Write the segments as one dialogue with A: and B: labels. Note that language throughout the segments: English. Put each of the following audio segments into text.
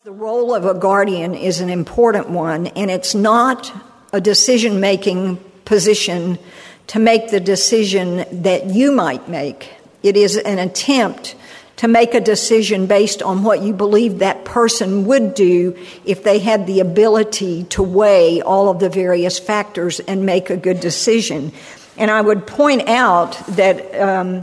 A: The role of a guardian is an important one, and it's not a decision-making position to make the decision that you might make. It is an attempt to make a decision based on what you believe that person would do if they had the ability to weigh all of the various factors and make a good decision. And I would point out that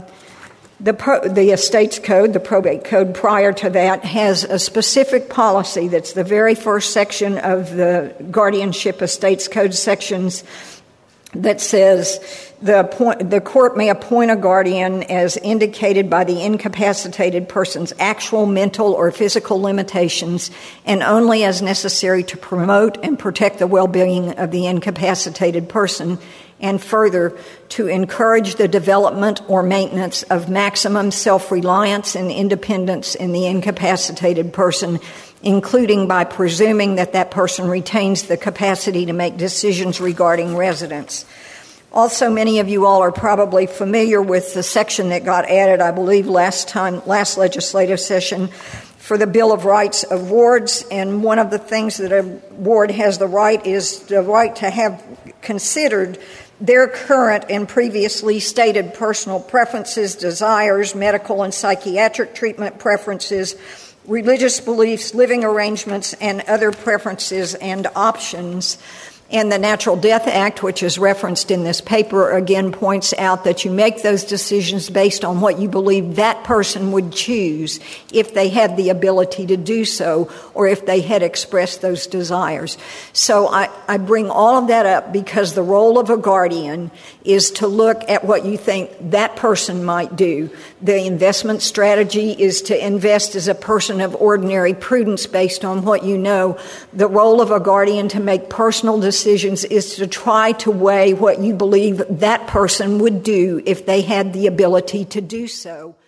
A: the estates code, the probate code prior to that, has a specific policy that's the very first section of the guardianship estates code sections that says the court may appoint a guardian as indicated by the incapacitated person's actual mental or physical limitations and only as necessary to promote and protect the well-being of the incapacitated person, and further, to encourage the development or maintenance of maximum self-reliance and independence in the incapacitated person, including by presuming that that person retains the capacity to make decisions regarding residence. Also, many of you all are probably familiar with the section that got added, I believe, last legislative session for the Bill of Rights of wards, and one of the things that a ward has the right is the right to have considered their current and previously stated personal preferences, desires, medical and psychiatric treatment preferences, religious beliefs, living arrangements, and other preferences and options. And the Natural Death Act, which is referenced in this paper, again points out that you make those decisions based on what you believe that person would choose if they had the ability to do so or if they had expressed those desires. So I bring all of that up because the role of a guardian is to look at what you think that person might do. The investment strategy is to invest as a person of ordinary prudence based on what you know. The role of a guardian to make personal decisions is to try to weigh what you believe that person would do if they had the ability to do so.